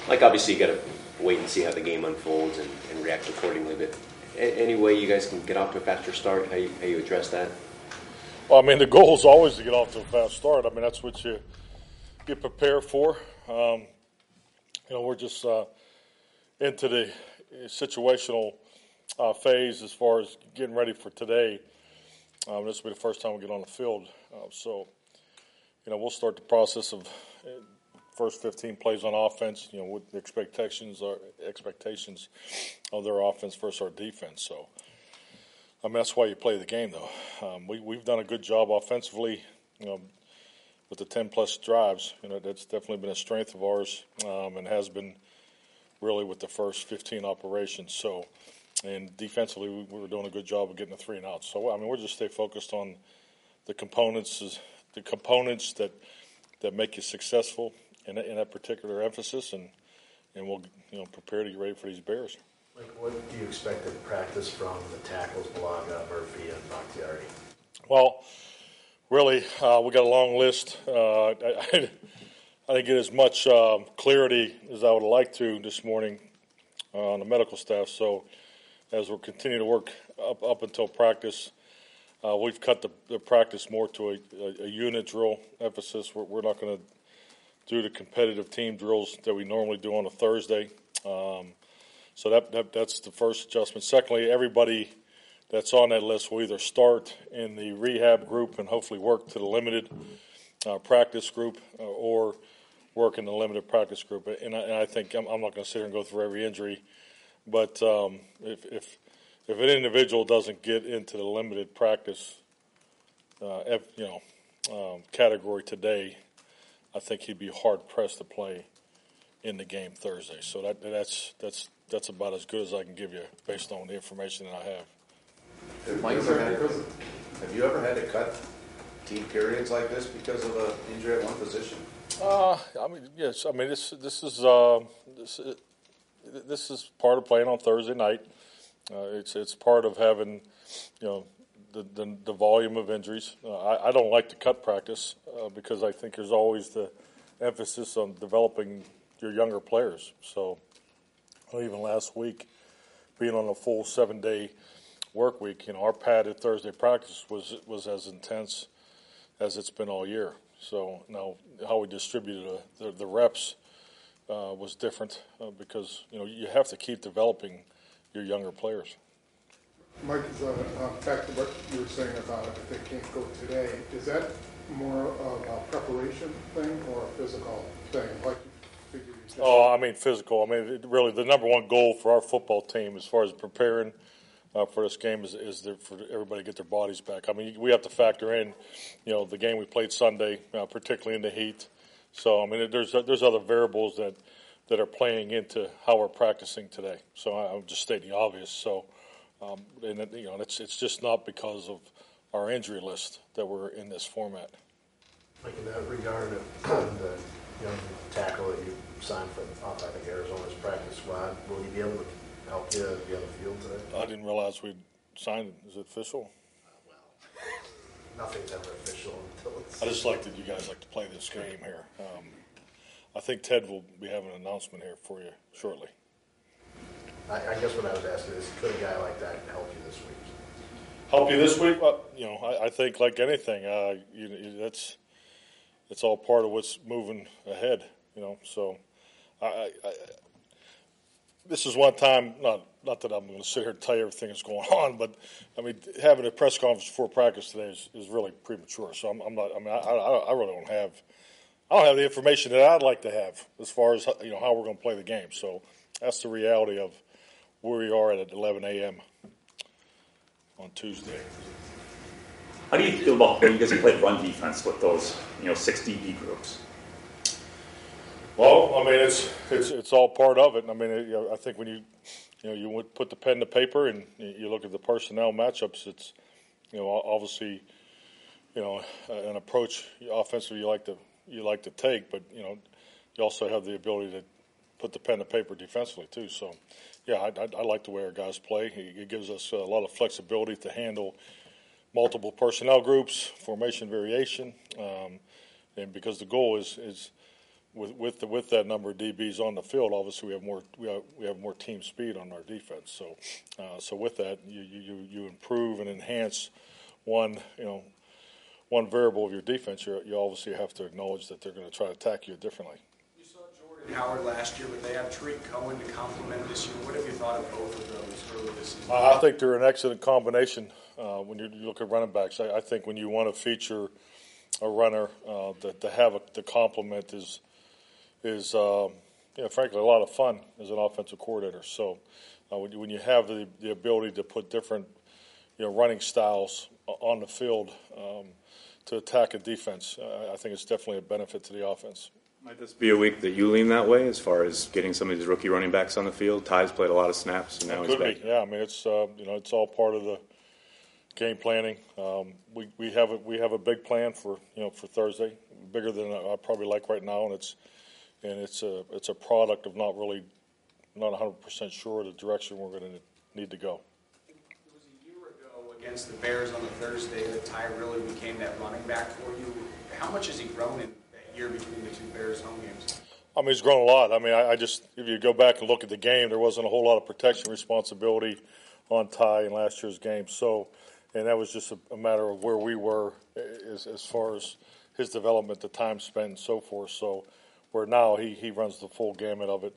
Like, obviously, you got to wait and see how the game unfolds and react accordingly. But any way you guys can get off to a faster start, how you address that? Well, I mean, the goal is always to get off to a fast start. I mean, that's what you prepare for. We're just into the situational phase as far as getting ready for today. This will be the first time we get on the field. We'll start the process of first 15 plays on offense, with the expectations of their offense versus our defense. So, I mean, that's why you play the game, though. We've done a good job offensively, with the 10-plus drives. That's definitely been a strength of ours, and has been really with the first 15 operations. So, and defensively, we were doing a good job of getting the 3 and out. So, I mean, we'll just stay focused on the components that make you successful in that particular emphasis, and we'll prepare to get ready for these Bears. Like, what do you expect in practice from the tackles, Bulaga, Murphy, and Bakhtiari? Well, really, we got a long list. I didn't get as much clarity as I would have liked to this morning on the medical staff. So, as we're continuing to work up until practice, we've cut the practice more to a unit drill emphasis. We're not going to do the competitive team drills that we normally do on a Thursday. So that's the first adjustment. Secondly, everybody that's on that list will either start in the rehab group and hopefully work to the limited practice group, or work in the limited practice group. And I think I'm not going to sit here and go through every injury, but if an individual doesn't get into the limited practice category today, I think he'd be hard pressed to play in the game Thursday. So that's about as good as I can give you based on the information that I have. Have you ever had to cut team periods like this because of an injury at one position? I mean, yes. I mean, this is part of playing on Thursday night. It's part of having, the volume of injuries. I don't like to cut practice because I think there's always the emphasis on developing your younger players. So, even last week, being on a full 7-day work week, our padded Thursday practice was as intense as it's been all year. So now how we distributed the reps was different because you have to keep developing your younger players. Mike, back to what you were saying about if they can't go today, is that more of a preparation thing or a physical thing? Like you figure I mean physical. I mean, really the number one goal for our football team as far as preparing for this game is for everybody to get their bodies back. I mean, we have to factor in, the game we played Sunday, particularly in the heat. So, I mean, there's other variables that are playing into how we're practicing today. So I'm just stating the obvious. So, it's just not because of our injury list that we're in this format. Like in that regard, the young tackle that you signed from, I think, Arizona's practice squad, will he be able to help you be on the field today? I didn't realize we'd signed it. Is it official? Well, nothing's ever official until it's... I just like that you guys like to play this game here. I think Ted will be having an announcement here for you shortly. I guess what I was asking is, could a guy like that help you this week? Help you this week? Well, I think like anything, it's all part of what's moving ahead. So this is one time. Not that I'm going to sit here and tell you everything that's going on, but I mean, having a press conference before practice today is really premature. So I'm not. I mean, I really don't have. I don't have the information that I'd like to have as far as how we're going to play the game. So that's the reality of where we are at 11 a.m. on Tuesday. How do you feel about when you guys play run defense with those 6 DB groups? Well, I mean, it's all part of it. I mean, I think when you would put the pen to paper and you look at the personnel matchups, it's obviously an approach offensively you like to take, but you also have the ability to put the pen to paper defensively too. So, yeah, I like the way our guys play. It gives us a lot of flexibility to handle multiple personnel groups, formation variation, and because the goal is with that number of DBs on the field, obviously we have more team speed on our defense. So with that, you improve and enhance one variable of your defense. You obviously have to acknowledge that they're going to try to attack you differently. You saw Jordan Howard last year, but they have Tariq Cohen to complement this year. What have you thought of both of those early this season? I think they're an excellent combination when you look at running backs. I think when you want to feature a runner, to have the complement is frankly a lot of fun as an offensive coordinator. So when you have the ability to put different running styles on the field to attack a defense, I think it's definitely a benefit to the offense. Might this be a week that you lean that way as far as getting some of these rookie running backs on the field? Ty's played a lot of snaps, and now he's back. Yeah, I mean it's it's all part of the game planning. We have a big plan for Thursday, bigger than I probably like right now, and it's a product of not 100% sure the direction we're going to need to go. It was a year ago against the Bears on the Thursday that Ty really became that running back for you. How much has he grown in that year between the two Bears home games? I mean, he's grown a lot. I mean, I just, if you go back and look at the game, there wasn't a whole lot of protection responsibility on Ty in last year's game. So, and that was just a matter of where we were as far as his development, the time spent, and so forth. So, where now he runs the full gamut of it.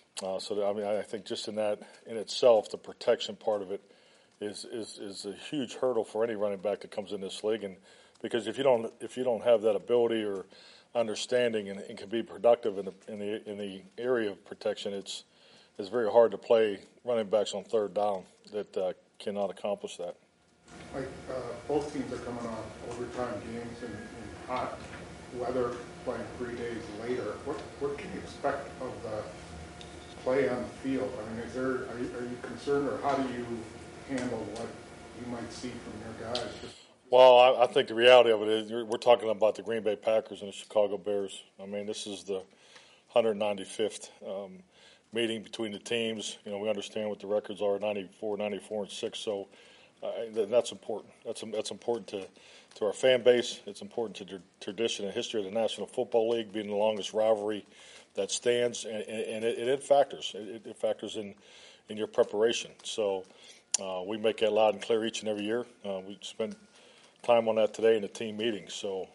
I think just in itself, the protection part of it is a huge hurdle for any running back that comes in this league. And because if you don't have that ability or understanding and can be productive in the area of protection, it's very hard to play running backs on third down that cannot accomplish that. Like both teams are coming off overtime games in hot weather, playing 3 days later. What can you expect of the play on the field? I mean, are you concerned, or how do you handle what you might see from your guys? Well, I think the reality of it is we're talking about the Green Bay Packers and the Chicago Bears. I mean, this is the 195th meeting between the teams. We understand what the records are, 94-6. So that's important. That's important to our fan base. It's important to the tradition and history of the National Football League being the longest rivalry that stands, and it factors. It factors in your preparation. So we make that loud and clear each and every year. We spend time on that today in the team meeting. So,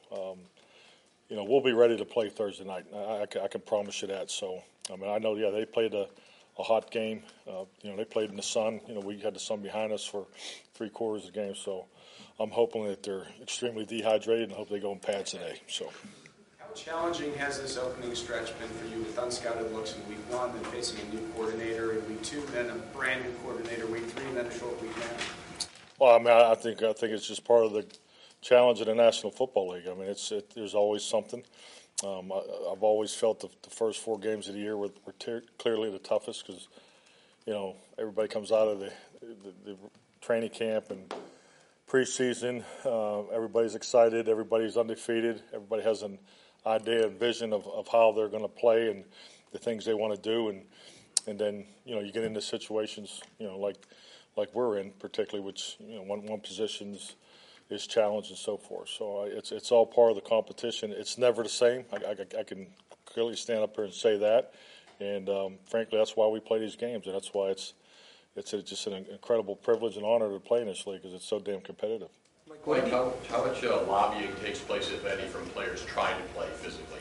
we'll be ready to play Thursday night. I can promise you that. So, I mean, I know, they played a hot game. They played in the sun. We had the sun behind us for 3/4 of the game. So, I'm hoping that they're extremely dehydrated and hope they go in pads today. So. How challenging has this opening stretch been for you with unscouted looks in week 1, then facing a new coordinator in week 2, then a brand new coordinator week 3, and then a short week now? Well, I mean, I think it's just part of the challenge of the National Football League. I mean, there's always something. I've always felt the first 4 games of the year were clearly the toughest because, everybody comes out of the training camp and preseason. Everybody's excited. Everybody's undefeated. Everybody has an idea and vision of how they're going to play and the things they want to do. And then, you get into situations, like we're in, particularly, which one position is challenged and so forth. So it's all part of the competition. It's never the same. I can clearly stand up here and say that. And frankly, that's why we play these games, and that's why it's just an incredible privilege and honor to play in this league because it's so damn competitive. Blake, how much lobbying takes place, if any, from players trying to play physically?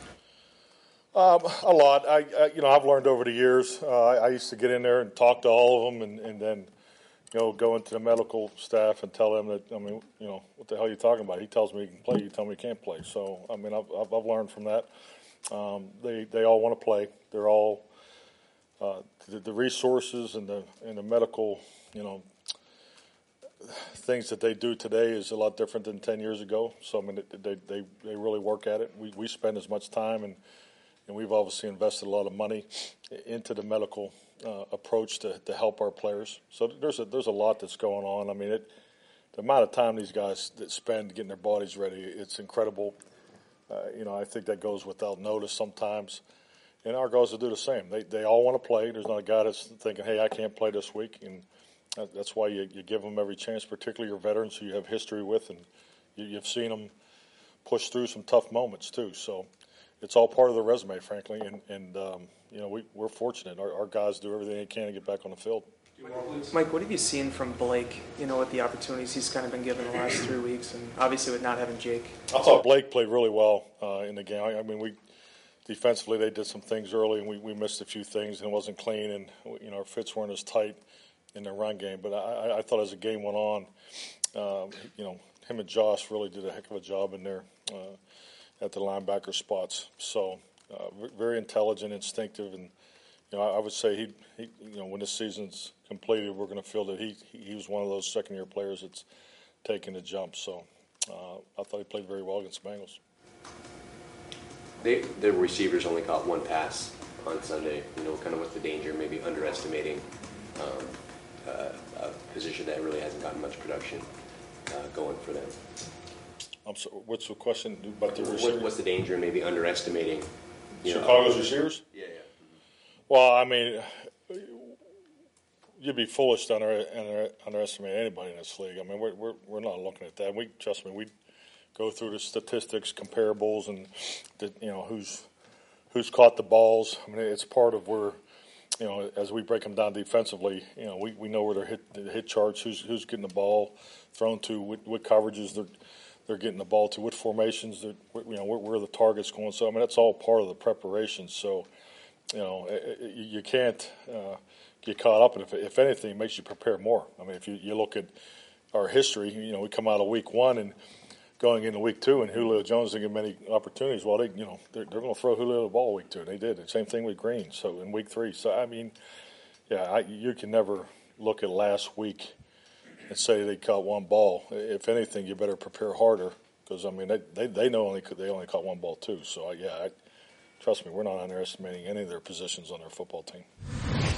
A lot. I've learned over the years. I used to get in there and talk to all of them, and then go into the medical staff and tell them that, what the hell are you talking about? He tells me he can play, you tell me he can't play. So, I mean, I've learned from that. They all want to play. They're all the resources and the medical, things that they do today is a lot different than 10 years ago. So, I mean, they really work at it. We spend as much time and we've obviously invested a lot of money into the medical approach to help our players. So there's a lot that's going on. I mean, the amount of time these guys that spend getting their bodies ready, it's incredible. I think that goes without notice sometimes. And our guys will do the same. They all want to play. There's not a guy that's thinking, hey, I can't play this week. And that's why you give them every chance, particularly your veterans who you have history with. And you've seen them push through some tough moments, too. So it's all part of the resume, frankly, and we're fortunate. Our guys do everything they can to get back on the field. Mike, what have you seen from Blake, with the opportunities he's kind of been given the last 3 weeks, and obviously with not having Jake? I thought Blake played really well in the game. I mean, defensively, they did some things early, and we missed a few things, and it wasn't clean, and our fits weren't as tight in the run game. But I thought as the game went on, him and Josh really did a heck of a job in there at the linebacker spots. So very intelligent, instinctive, and I would say he when this season's completed, we're going to feel that he was one of those second-year players that's taking the jump. So I thought he played very well against the Bengals. The receivers only caught one pass on Sunday. Kind of with the danger, maybe underestimating a position that really hasn't gotten much production going for them. I'm sorry, what's the question about the receivers? What's the danger in maybe underestimating Chicago's receivers? Yeah. Well, I mean, you'd be foolish to underestimate anybody in this league. I mean, we're not looking at that. Trust me, we go through the statistics, comparables, and who's caught the balls. I mean, it's part of where as we break them down defensively, we know where the hit charts, who's getting the ball thrown to, what coverages they're getting the ball to, what formations, where the target's going. So I mean, that's all part of the preparation. So you can't get caught up in it. If anything, it makes you prepare more. I mean, if you look at our history, we come out of week 1 and going into week 2, and Julio Jones didn't get many opportunities. Well, they're going to throw Julio the ball week 2, and they did. The same thing with Green. So in week 3, so I mean, you can never look at last week and say they caught one ball. If anything, you better prepare harder because I mean they know they only caught one ball too. So trust me, we're not underestimating any of their positions on their football team.